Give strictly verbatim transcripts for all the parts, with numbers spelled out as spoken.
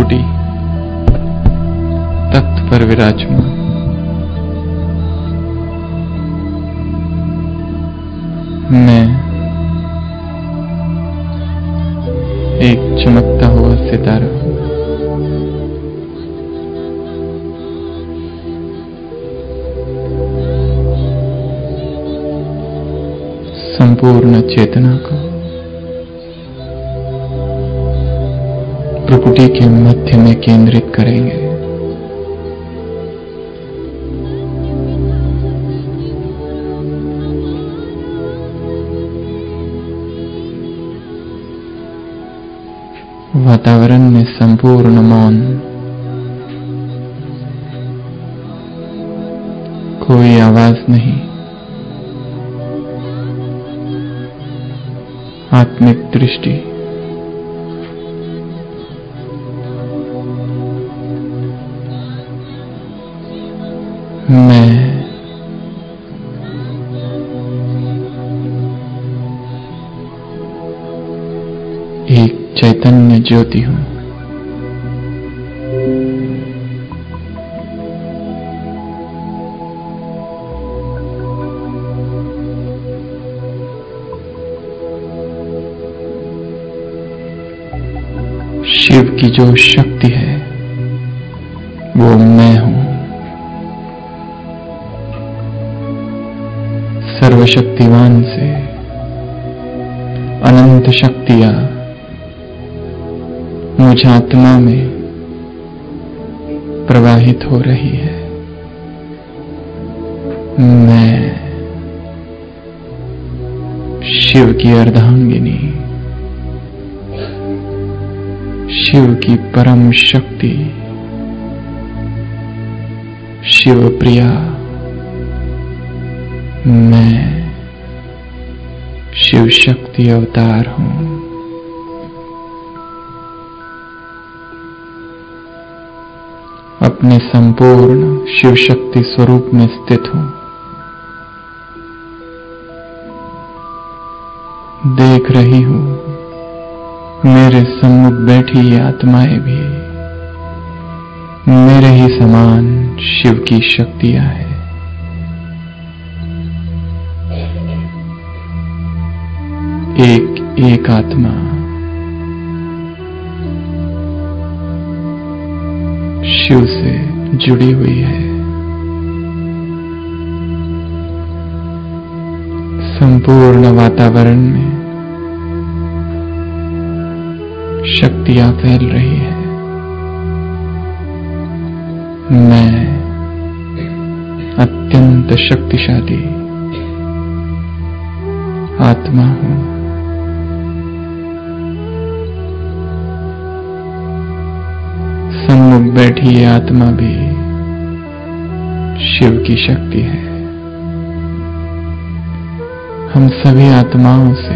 भ्रुकुटी तख्त पर विराजमान। मैं एक चमकता हुआ सितारा हूं। संपूर्ण चेतना को भ्रुकुटी के मध्य में केंद्रित करेंगे। वातावरण में संपूर्ण मौन, कोई आवाज नहीं। आत्मिक दृष्टि, मैं एक चैतन्य ज्योति हूं। शिव की जो शक्ति है वो मैं हूं। सर्वशक्तिवान से अनंत शक्तियां मुझ आत्मा में प्रवाहित हो रही है। मैं शिव की अर्धांगिनी, शिव की परम शक्ति, शिव प्रिया, मैं शिव शक्ति अवतार हूं। अपने संपूर्ण शिव शक्ति स्वरूप में स्थित हूं। देख रही हूं मेरे सम्मुख बैठी ये आत्माएं भी मेरे ही समान शिव की शक्तियां हैं। एक एक आत्मा शिव से जुड़ी हुई है। संपूर्ण वातावरण में शक्तियां फैल रही है। मैं अत्यंत शक्तिशाली आत्मा हूं। सम्मुख बैठी ये आत्मा भी शिव की शक्ति है। हम सभी आत्माओं से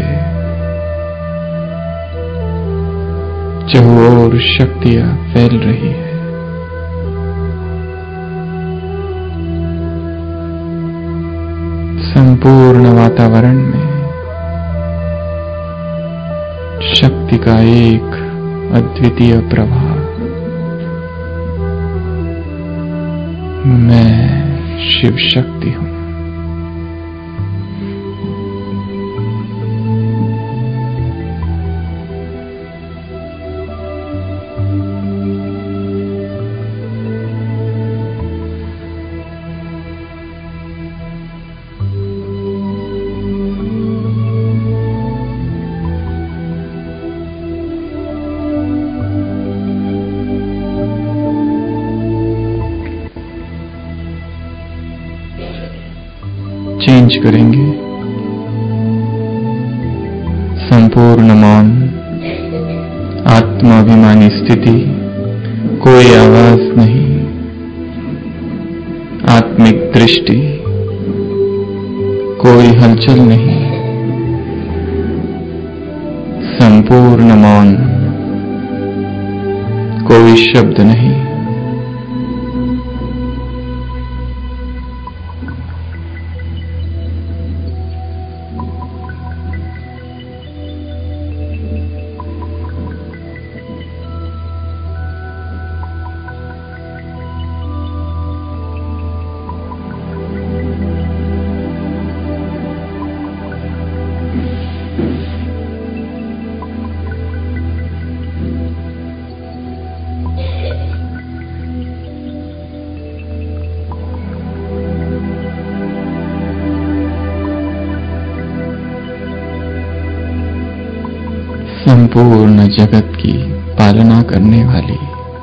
चहुओर शक्तियां फैल रही है। संपूर्ण वातावरण में शक्ति का एक अद्वितीय प्रवाह। मैं शिव शक्ति हूं। चेंज करेंगे। संपूर्ण मौन, आत्माभिमानी स्थिति, कोई आवाज नहीं। आत्मिक दृष्टि, कोई हलचल नहीं। संपूर्ण मौन, कोई शब्द नहीं। संपूर्ण जगत की पालना करने वाली,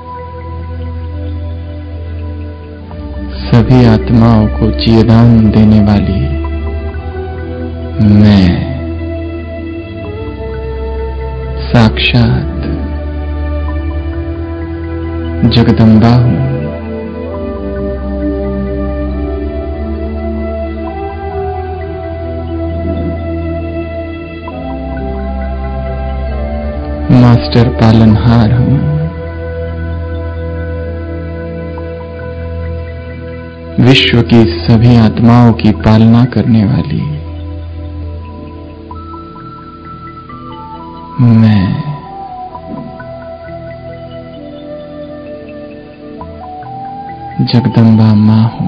सभी आत्माओं को जीवदान देने वाली मैं साक्षात जगदम्बा हूं। मास्टर पालनहार हूं। विश्व की सभी आत्माओं की पालना करने वाली मैं जगदम्बा मां हूं।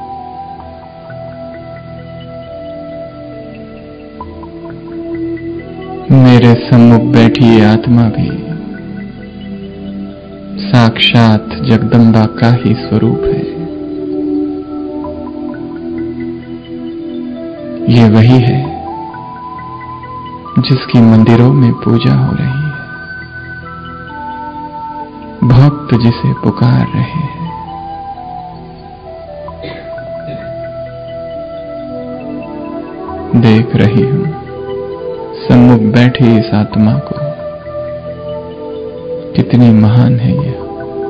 मेरे सम्मुख बैठी ये आत्मा भी साक्षात जगदम्बा का ही स्वरूप है। ये वही है जिसकी मंदिरों में पूजा हो रही है, भक्त जिसे पुकार रहे हैं। देख रही हूं सम्मुख बैठी इस आत्मा को, कितनी महान है यह।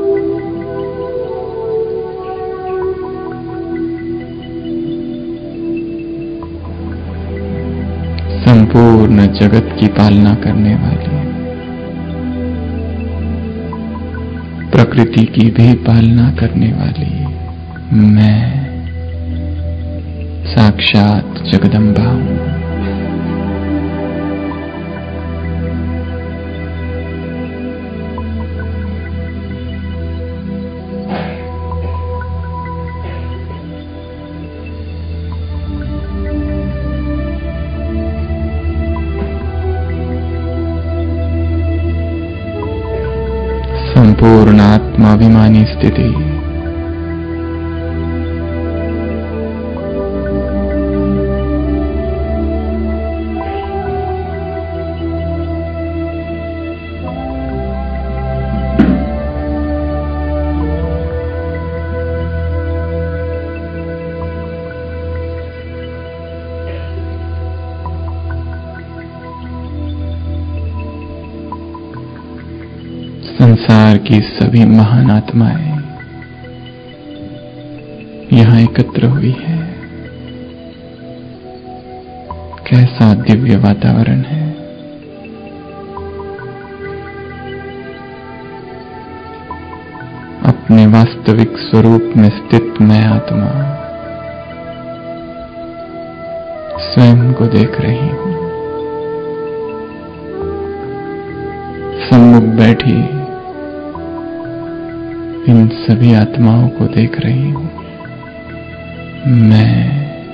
संपूर्ण जगत की पालना करने वाली, प्रकृति की भी पालना करने वाली मैं साक्षात जगदम्बा हूं। संपूर्ण आत्माभिमानी स्थिति, संसार की सभी महान आत्माएं यहां एकत्र हुई है। कैसा दिव्य वातावरण है। अपने वास्तविक स्वरूप में स्थित मैं आत्मा स्वयं को देख रही हूं। सम्मुख बैठी इन सभी आत्माओं को देख रही हूं। मैं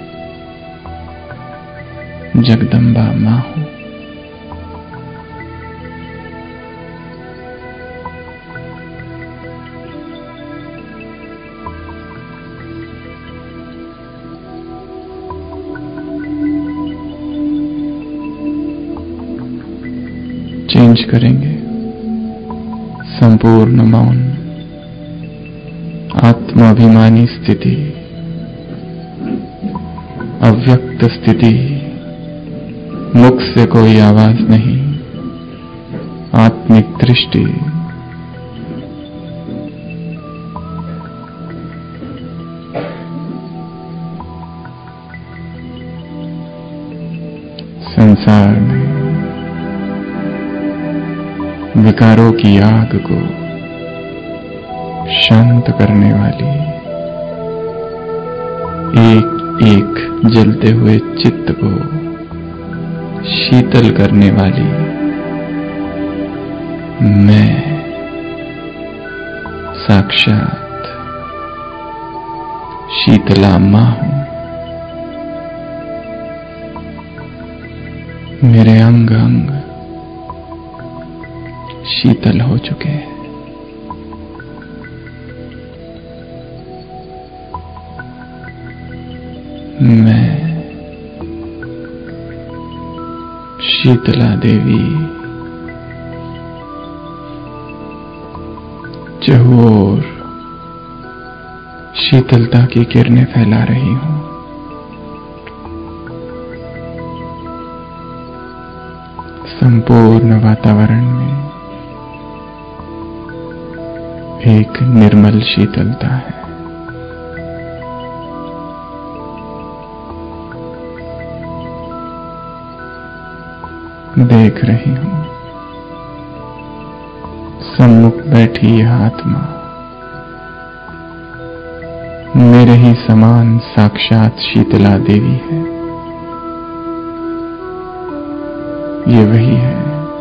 जगदम्बा मां हूं। चेंज करेंगे संपूर्ण मौन, आत्माभिमानी स्थिति, अव्यक्त स्थिति, मुख से कोई आवाज नहीं, आत्मिक दृष्टि, संसार में विकारों की आग को शांत करने वाली, एक एक जलते हुए चित्त को शीतल करने वाली मैं साक्षात शीतला मां हूं। मेरे अंग अंग शीतल हो चुके हैं। मैं शीतला देवी चहुओर शीतलता की किरणें फैला रही हूं। संपूर्ण वातावरण में एक निर्मल शीतलता है। देख रही हूं सम्मुख बैठी यह आत्मा मेरे ही समान साक्षात शीतला देवी है। ये वही है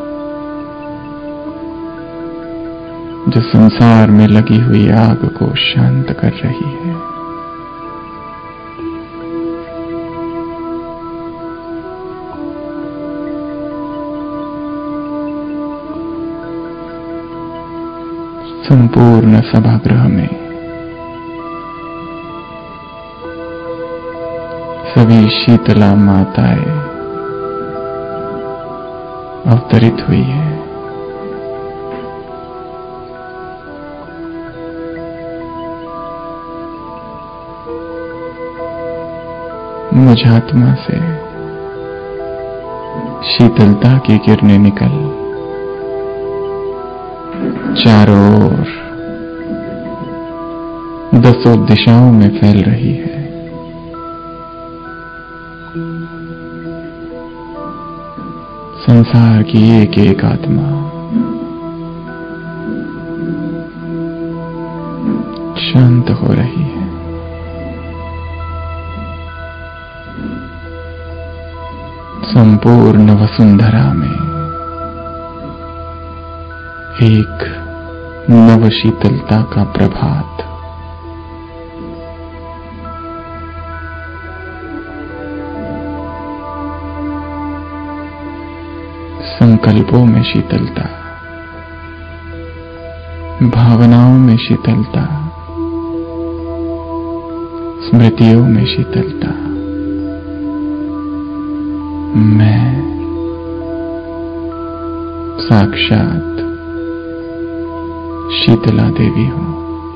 जो संसार में लगी हुई आग को शांत कर रही है। संपूर्ण सभागृह में सभी शीतला माताएं अवतरित हुई है। मुझ आत्मा से शीतलता की किरणें निकल चारों ओर दसों दिशाओं में फैल रही है। संसार की एक एक आत्मा शांत हो रही है। संपूर्ण वसुंधरा में एक नव शीतलता का प्रभात। संकल्पों में शीतलता, भावनाओं में शीतलता, स्मृतियों में शीतलता। मैं साक्षात शीतला देवी हूं।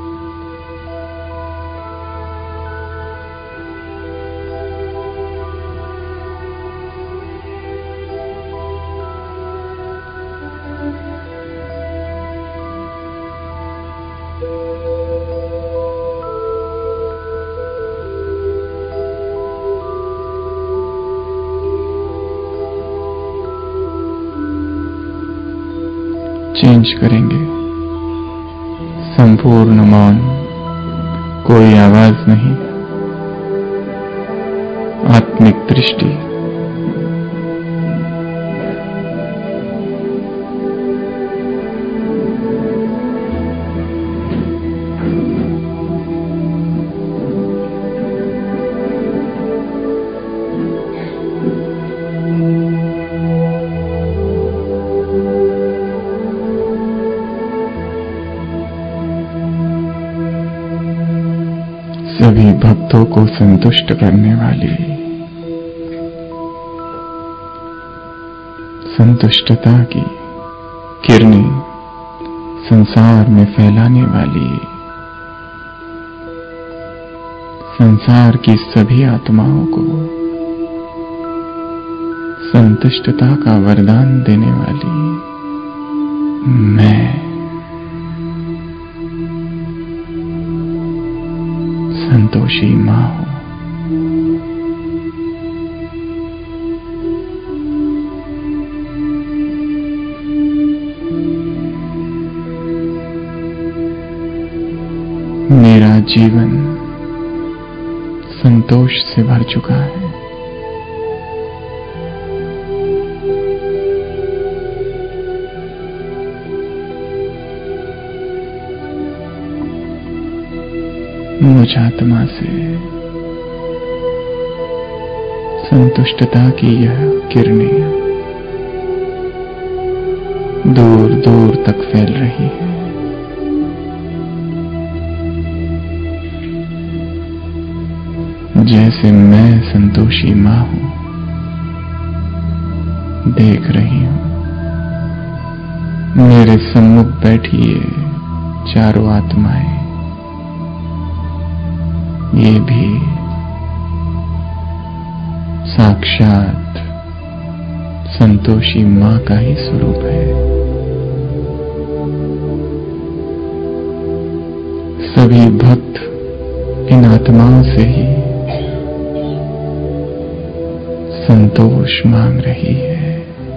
चेंज करेंगे संपूर्ण मौन, कोई आवाज नहीं, आत्मिक दृष्टि। सभी भक्तों को संतुष्ट करने वाली संतुष्टता की किरणें संसार में फैलाने वाली संसार की सभी आत्माओं को संतुष्टता का वरदान देने वाली मैं संतोषी मां हूं। मेरा जीवन संतोष से भर चुका है। मुझ आत्मा से संतुष्टता की यह किरणें दूर दूर तक फैल रही है। जैसे मैं संतोषी मां हूं, देख रही हूं मेरे सम्मुख बैठी ये चारों आत्माएं, ये भी साक्षात संतोषी मां का ही स्वरूप है। सभी भक्त इन आत्माओं से ही संतोष मांग रही है।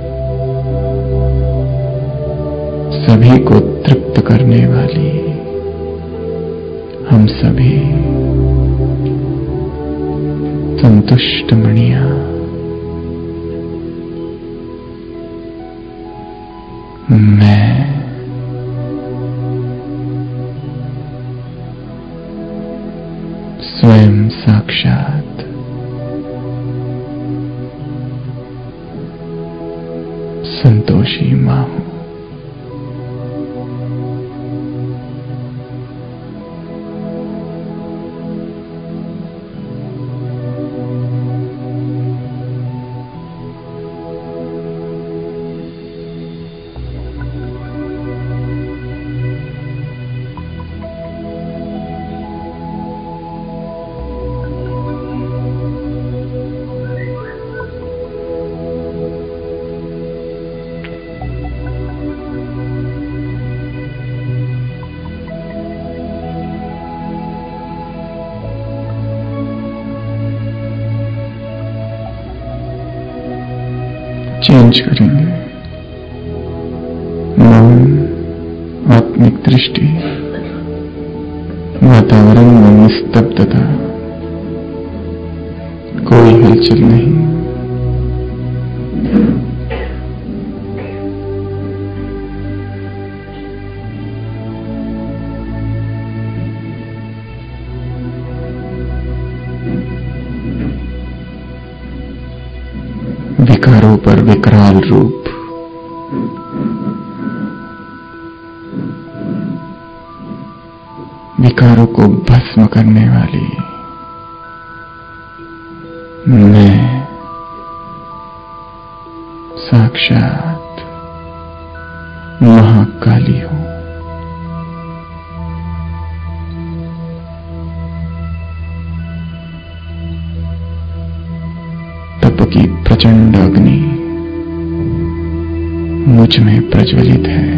सभी को तृप्त करने वाली हम सभी संतुष्ट मणियां, मैं स्वयं साक्षात संतोषी मां हूं। चेंज करेंगे मौन, आत्मिक दृष्टि, वातावरण में निस्तब्धता, कोई हलचल नहीं। विकारों पर विकराल रूप, विकारों को भस्म करने वाली मैं साक्षात महाकाली हूं। तप की प्रचंड अग्नि मुझ में प्रज्वलित है।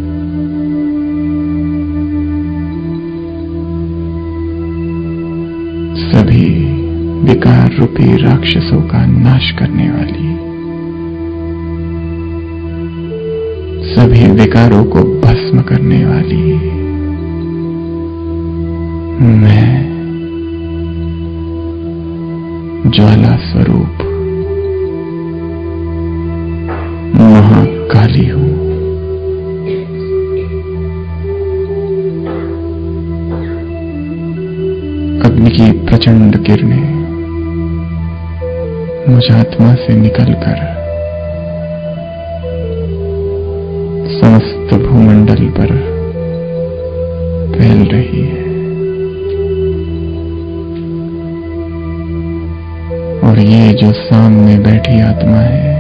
सभी विकार रूपी राक्षसों का नाश करने वाली, सभी विकारों को भस्म करने वाली मैं ज्वाला स्वरूप महाकाली हूं। अग्नि की प्रचंड किरणें मुझ आत्मा से निकलकर समस्त भूमंडल पर फैल रही है और ये जो सामने बैठी आत्मा है,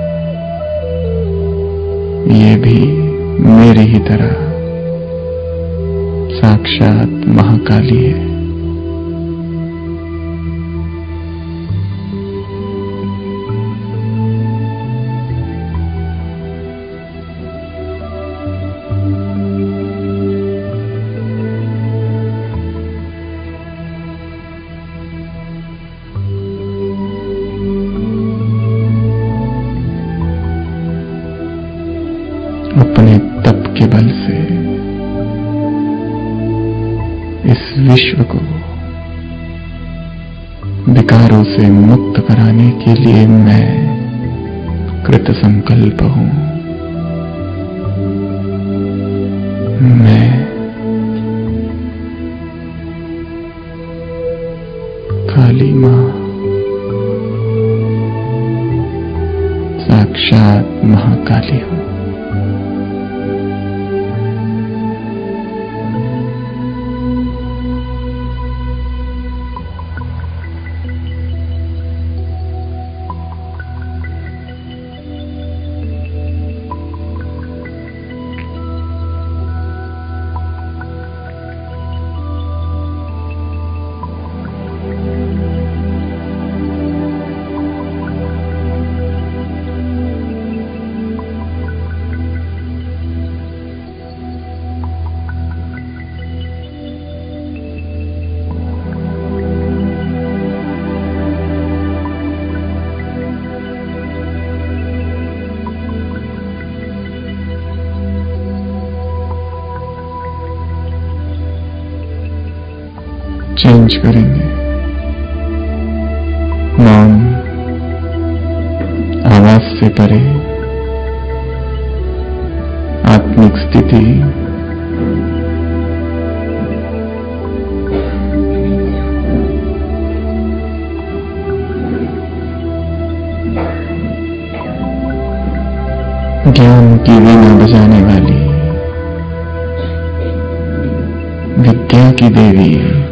ये भी मेरी ही तरह साक्षात महाकाली है। अपने तप के बल से इस विश्व को विकारों से मुक्त कराने के लिए मैं कृत संकल्प हूं। मैं काली मां साक्षात महाकाली हूं। चेंज करेंगे। मौन, आवाज से परे, आत्मिक स्थिति, ज्ञान की वीणा बजाने वाली, विद्या की देवी,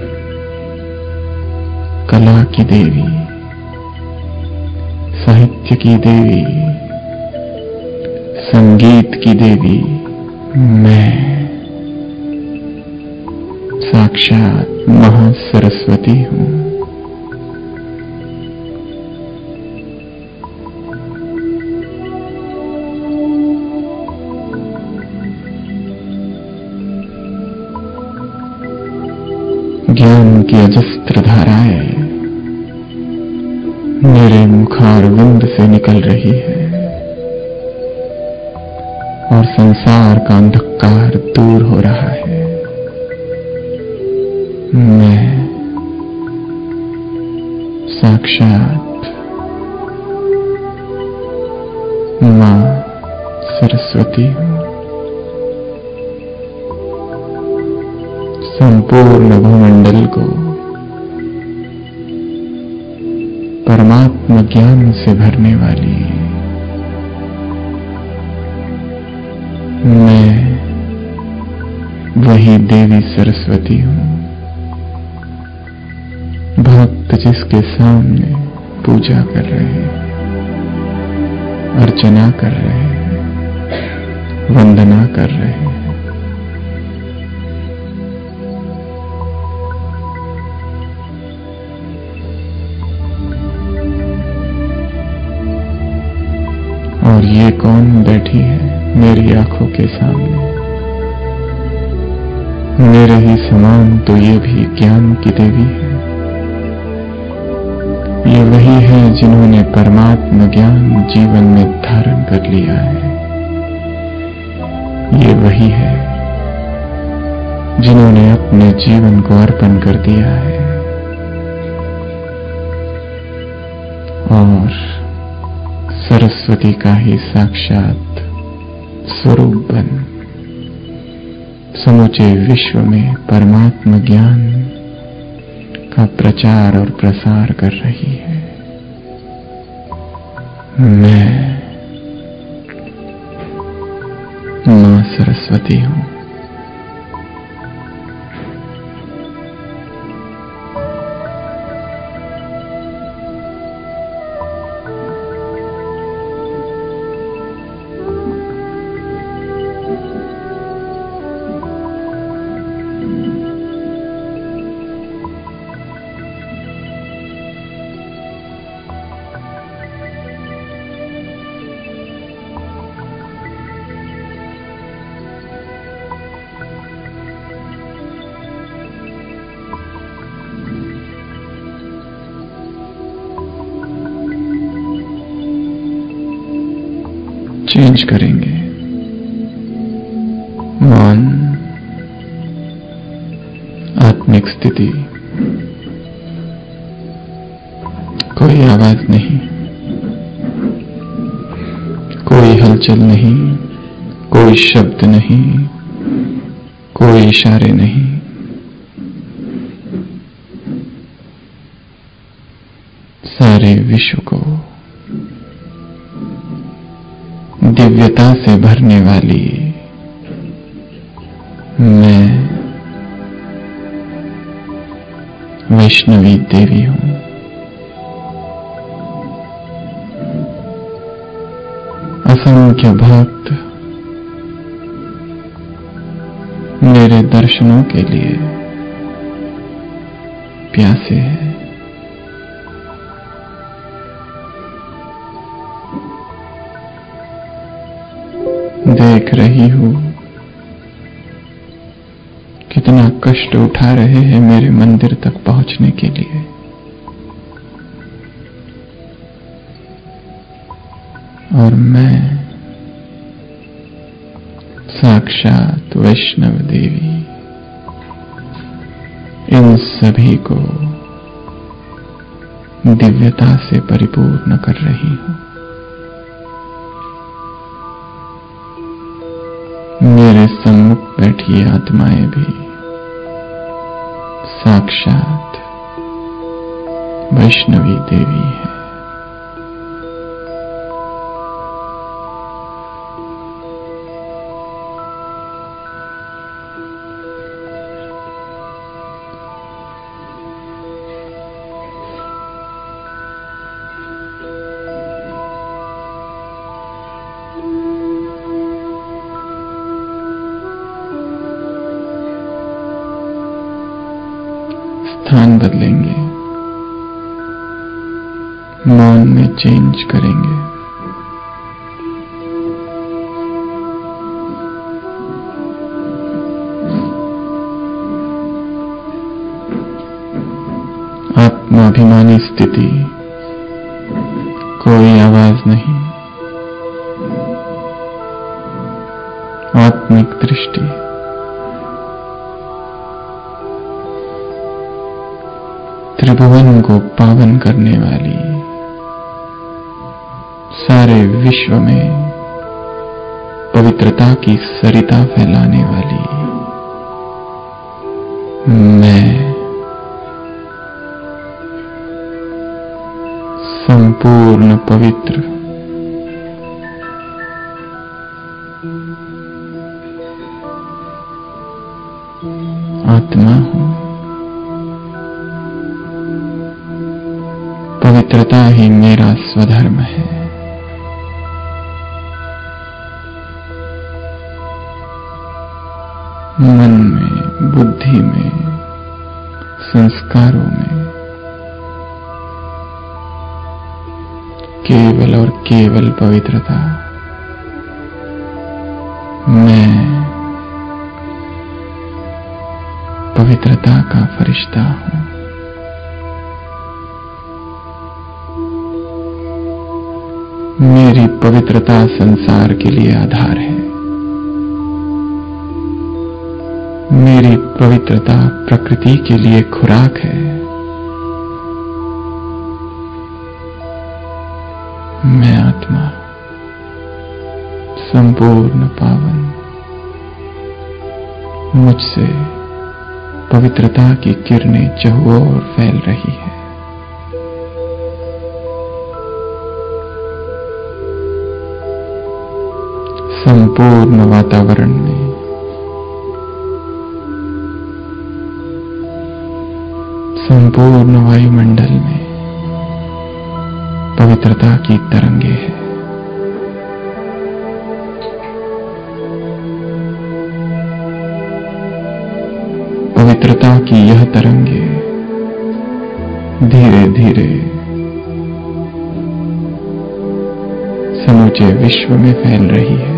कला की देवी, साहित्य की देवी, संगीत की देवी मैं साक्षात महासरस्वती हूं। ज्ञान की अजस्त्र धाराएं मेरे मुखारविंद से निकल रही है और संसार का अंधकार दूर हो रहा है। मैं साक्षात मां सरस्वती हूं। संपूर्ण भूमंडल को परमात्मा ज्ञान से भरने वाली मैं वही देवी सरस्वती हूं। भक्त जिसके सामने पूजा कर रहे हैं, अर्चना कर रहे हैं, वंदना कर रहे हैं, और ये कौन बैठी है मेरी आंखों के सामने? मेरे ही समान तो ये भी ज्ञान की देवी है। ये वही है जिन्होंने परमात्मा ज्ञान जीवन में धारण कर लिया है। ये वही है जिन्होंने अपने जीवन को अर्पण कर दिया है और सरस्वती का ही साक्षात स्वरूप बन समूचे विश्व में परमात्मा ज्ञान का प्रचार और प्रसार कर रही है। मैं मां सरस्वती हूं। चेंज करेंगे। मौन, आत्मिक स्थिति, कोई आवाज नहीं, कोई हलचल नहीं, कोई शब्द नहीं, कोई इशारे नहीं। सारे विश्व को दिव्यता से भरने वाली मैं वैष्णवी देवी हूं। असंख्य भक्त मेरे दर्शनों के लिए प्यासे हैं। देख रही हूं कितना कष्ट उठा रहे हैं मेरे मंदिर तक पहुंचने के लिए। और मैं साक्षात वैष्णव देवी इन सभी को दिव्यता से परिपूर्ण कर रही हूं। मेरे सम्मुख बैठी आत्माएं भी साक्षात वैष्णवी देवी है। स्थान बदलेंगे, मौन में चेंज करेंगे। आत्माभिमानी स्थिति, कोई आवाज नहीं। आत्मिक दृष्टि, त्रिभुवन को पावन करने वाली, सारे विश्व में पवित्रता की सरिता फैलाने वाली मैं संपूर्ण पवित्र आत्मा हूं। पवित्रता ही मेरा स्वधर्म है। मन में, बुद्धि में, संस्कारों में केवल और केवल पवित्रता। मैं पवित्रता का फरिश्ता हूं। मेरी पवित्रता संसार के लिए आधार है। मेरी पवित्रता प्रकृति के लिए खुराक है। मैं आत्मा संपूर्ण पावन, मुझसे पवित्रता की किरणें चहुओर फैल रही है। संपूर्ण वातावरण में संपूर्ण वायुमंडल में पवित्रता की तरंगे हैं। पवित्रता की यह तरंगे धीरे धीरे समूचे विश्व में फैल रही है।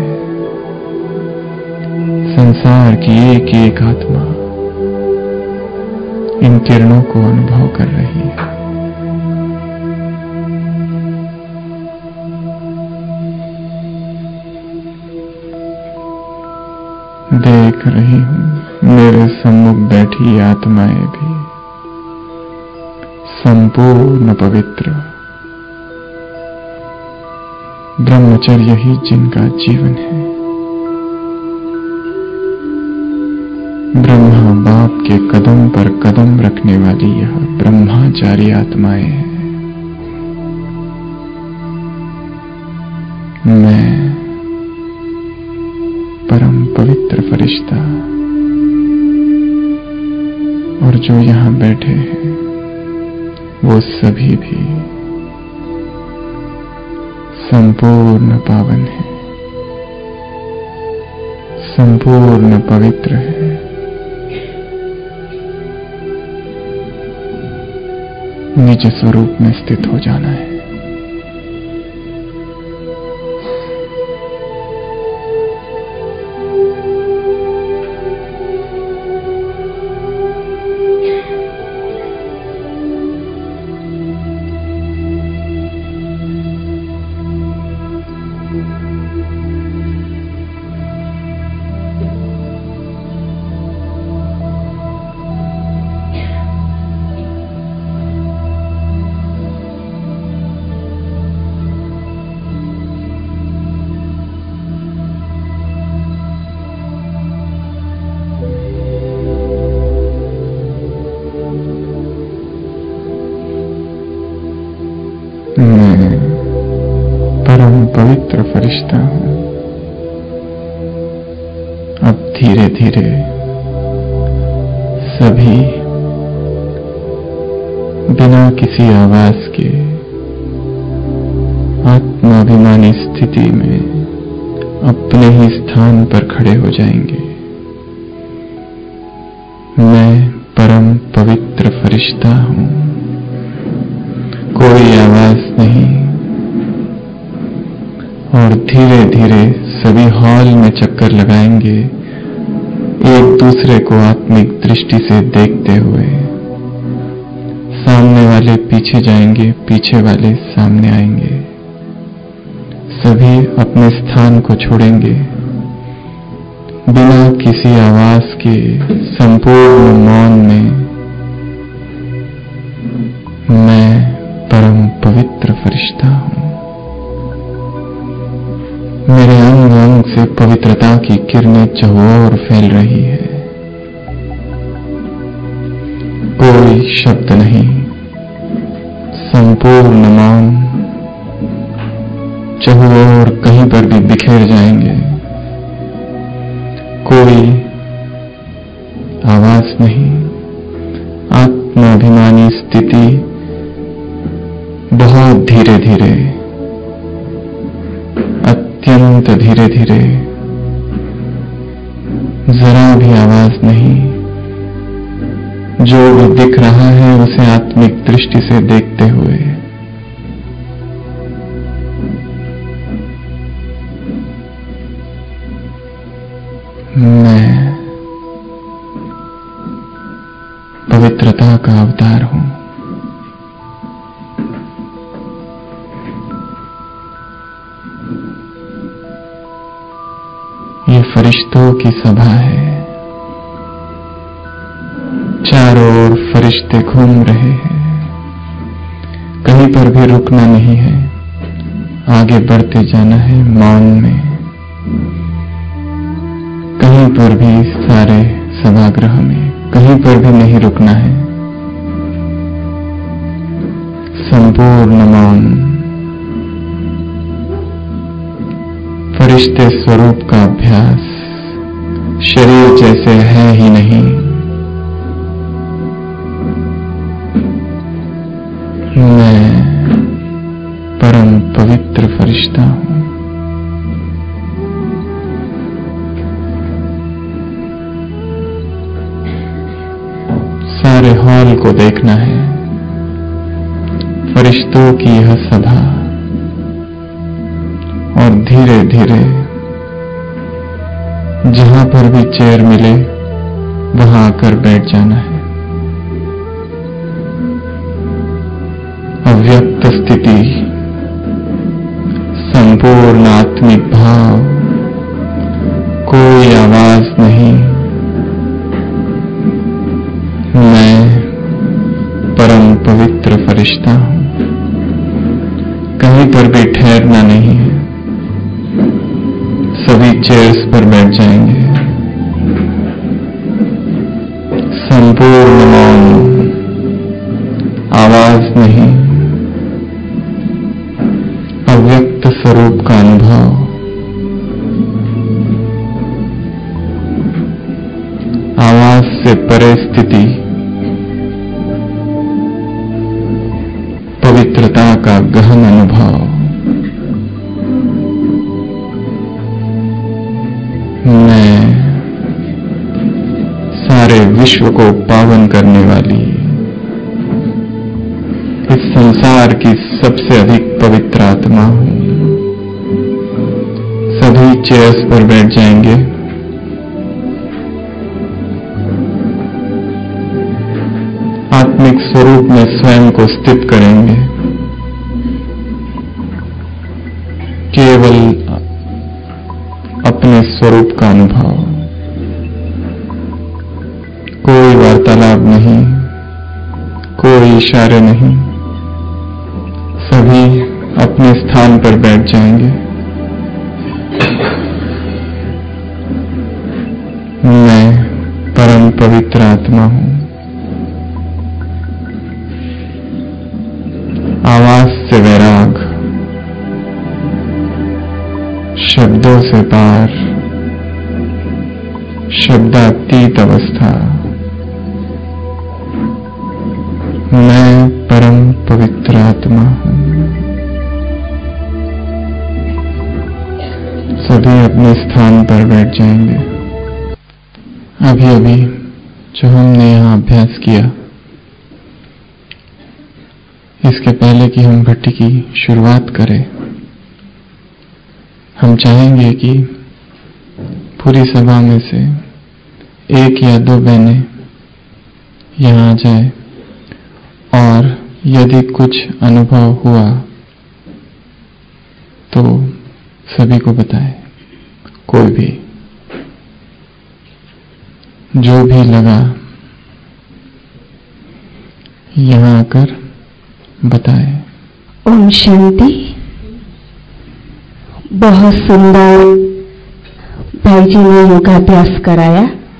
संसार की एक एक आत्मा इन किरणों को अनुभव कर रही है। देख रही हूं मेरे सम्मुख बैठी आत्माएं भी संपूर्ण पवित्र, ब्रह्मचर्य ही जिनका जीवन है। ब्रह्मा बाप के कदम पर कदम रखने वाली यह ब्रह्मचारी आत्माएं हैं। मैं परम पवित्र फरिश्ता और जो यहां बैठे हैं वो सभी भी संपूर्ण पावन है, संपूर्ण पवित्र है। निज स्वरूप में स्थित हो जाना है। धीरे धीरे सभी बिना किसी आवाज के आत्माभिमानी स्थिति में अपने ही स्थान पर खड़े हो जाएंगे। मैं परम पवित्र फरिश्ता हूं, कोई आवाज नहीं। और धीरे धीरे सभी हॉल में चक्कर लगाएंगे, एक दूसरे को आत्मिक दृष्टि से देखते हुए। सामने वाले पीछे जाएंगे, पीछे वाले सामने आएंगे। सभी अपने स्थान को छोड़ेंगे। बिना किसी आवाज के संपूर्ण मौन में मैं परम पवित्र फरिश्ता हूं। मेरे अंग अंग से पवित्रता की किरणें चहुओर फैल रही है। कोई शब्द नहीं, संपूर्ण मौन। चहुओर कहीं पर भी बिखेर जाएंगे। कोई आवाज नहीं। आत्माभिमानी स्थिति बहुत धीरे धीरे, अत्यंत धीरे धीरे, जरा भी आवाज नहीं। जो भी दिख रहा है उसे आत्मिक दृष्टि से देखते हुए। मैं पवित्रता का अवतार हूं। ये फरिश्तों की सभा है। चारों ओर फरिश्ते घूम रहे हैं। कहीं पर भी रुकना नहीं है, आगे बढ़ते जाना है मौन में। कहीं पर भी, सारे सभागृह में कहीं पर भी नहीं रुकना है। संपूर्ण मौन। फरिश्ते स्वरूप का अभ्यास शरीर जैसे है ही नहीं। मैं परम पवित्र फरिश्ता हूं। सारे हॉल को देखना है, फरिश्तों की यह सभा। और धीरे धीरे जहां पर भी चेयर मिले वहां आकर बैठ जाना है। अव्यक्त स्थिति, संपूर्ण आत्मिक भाव, कोई आवाज नहीं। मैं परम पवित्र फरिश्ता हूं। कहीं पर भी ठहरना नहीं है। सभी चेयर्स पर बैठ जाएंगे। संपूर्ण मौन, आवाज नहीं। अव्यक्त स्वरूप का अनुभव। आवाज से परे स्थिति, पवित्रता का गहन अनुभव। मैं सारे विश्व को पावन करने वाली, इस संसार की सबसे अधिक पवित्र आत्मा हूं। सभी चेयर्स पर बैठ जाएंगे। आत्मिक स्वरूप में स्वयं को स्थित करेंगे। केवल अपने स्वरूप का अनुभव। कोई वार्तालाप नहीं, कोई इशारे नहीं। सभी अपने स्थान पर बैठ जाएंगे। मैं परम पवित्र आत्मा हूं। आवाज से वैराग, शब्दों से पार, शब्दातीत अवस्था। मैं परम पवित्र आत्मा हूं। सभी अपने स्थान पर बैठ जाएंगे। अभी अभी जो हमने यहाँ अभ्यास किया, इसके पहले कि हम भट्टी की शुरुआत करें, हम चाहेंगे कि पूरी सभा में से एक या दो बहनें यहाँ आ जाए और यदि कुछ अनुभव हुआ तो सभी को बताए। कोई भी जो भी लगा यहाँ आकर बताए। ओम शांति। बहुत सुंदर भाई जी ने योगाभ्यास कराया,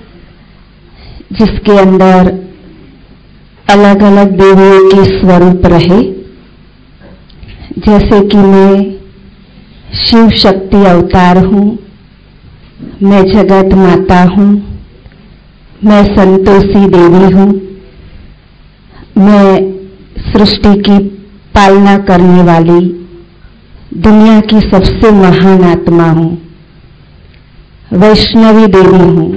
जिसके अंदर अलग अलग देवियों के स्वरूप रहे। जैसे कि मैं शिव शक्ति अवतार हूं, मैं जगत माता हूं, मैं संतोषी देवी हूं, मैं सृष्टि की पालना करने वाली दुनिया की सबसे महान आत्मा हूं, वैष्णवी देवी हूं।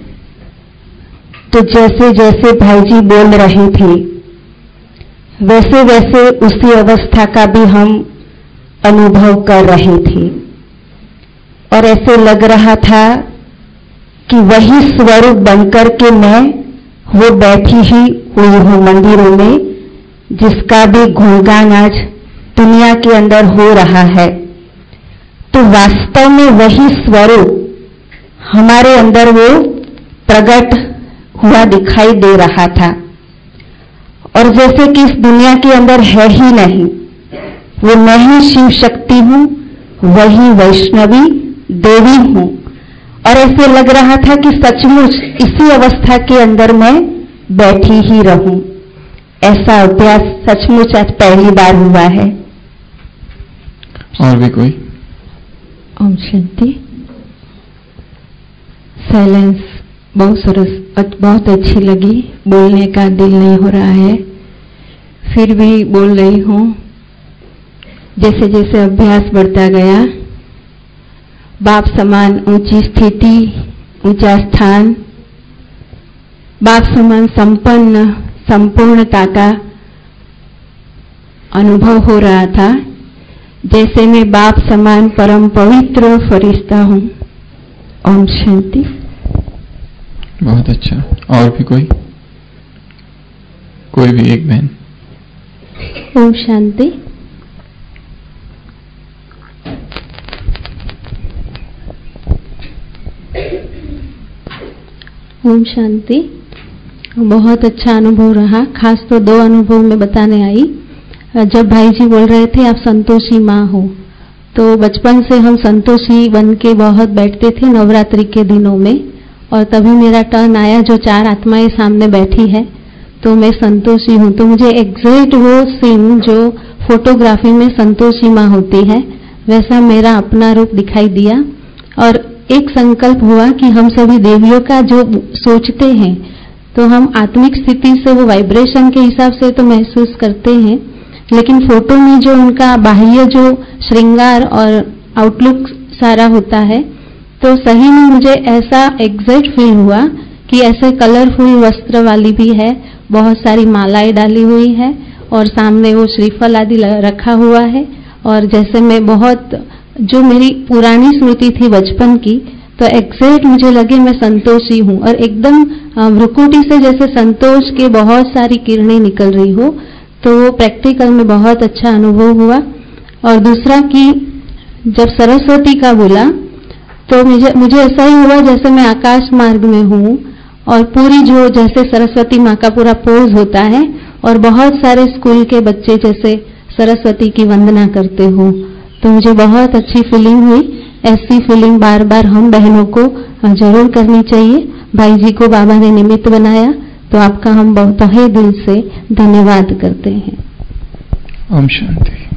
तो जैसे जैसे भाई जी बोल रहे थे, वैसे वैसे उसी अवस्था का भी हम अनुभव कर रहे थे और ऐसे लग रहा था कि वही स्वरूप बनकर के मैं वो बैठी ही हुई हूं मंदिरों में, जिसका भी गुणगान आज दुनिया के अंदर हो रहा है। तो वास्तव में वही स्वरूप हमारे अंदर वो प्रकट हुआ दिखाई दे रहा था। और जैसे कि इस दुनिया के अंदर है ही नहीं, वो मैं ही शिव शक्ति हूं, वही वैष्णवी देवी हूं। और ऐसे लग रहा था कि सचमुच इसी अवस्था के अंदर मैं बैठी ही रहूं। ऐसा अभ्यास सचमुच आज पहली बार हुआ है। और भी कोई? ओम शांति। साइलेंस बहुत सरस, बहुत अच्छी लगी। बोलने का दिल नहीं हो रहा है, फिर भी बोल रही हूँ। जैसे जैसे अभ्यास बढ़ता गया, बाप समान ऊंची स्थिति, ऊंचा स्थान, बाप समान संपन्न संपूर्णता का अनुभव हो रहा था। जैसे मैं बाप समान परम पवित्र फरिश्ता हूं। ओम शांति। बहुत अच्छा। और भी कोई? कोई भी एक बहन? ओम शांति। ओम शांति। बहुत अच्छा अनुभव रहा। खास तो दो अनुभव में बताने आई। जब भाई जी बोल रहे थे आप संतोषी माँ हो, तो बचपन से हम संतोषी बन के बहुत बैठते थे नवरात्रि के दिनों में। और तभी मेरा टर्न आया, जो चार आत्माएं सामने बैठी है, तो मैं संतोषी हूँ। तो मुझे एग्जैक्ट वो सीन जो फोटोग्राफी में संतोषी माँ होती है, वैसा मेरा अपना रूप दिखाई दिया। और एक संकल्प हुआ कि हम सभी देवियों का जो सोचते हैं, तो हम आत्मिक स्थिति से वो वाइब्रेशन के हिसाब से तो महसूस करते हैं, लेकिन फोटो में जो उनका बाह्य जो श्रृंगार और आउटलुक सारा होता है, तो सही में मुझे ऐसा एग्जैक्ट फील हुआ कि ऐसे कलरफुल वस्त्र वाली भी है, बहुत सारी मालाएं डाली हुई है और सामने वो श्रीफल आदि रखा हुआ है। और जैसे मैं बहुत, जो मेरी पुरानी स्मृति थी बचपन की, तो एग्जैक्ट मुझे लगे मैं संतोषी हूँ। और एकदम भ्रुकुटी से जैसे संतोष के बहुत सारी किरणें निकल रही हो। तो वो प्रैक्टिकल में बहुत अच्छा अनुभव हुआ। और दूसरा कि जब सरस्वती का बोला, तो मुझे मुझे ऐसा ही हुआ जैसे मैं आकाश मार्ग में हूँ और पूरी जो जैसे सरस्वती माँ का पूरा पोज होता है और बहुत सारे स्कूल के बच्चे जैसे सरस्वती की वंदना करते हो, तो मुझे बहुत अच्छी फीलिंग हुई। ऐसी फीलिंग बार बार हम बहनों को जरूर करनी चाहिए। भाई जी को बाबा ने निमित्त बनाया, तो आपका हम बहुत तहे दिल से धन्यवाद करते हैं। ओम शांति।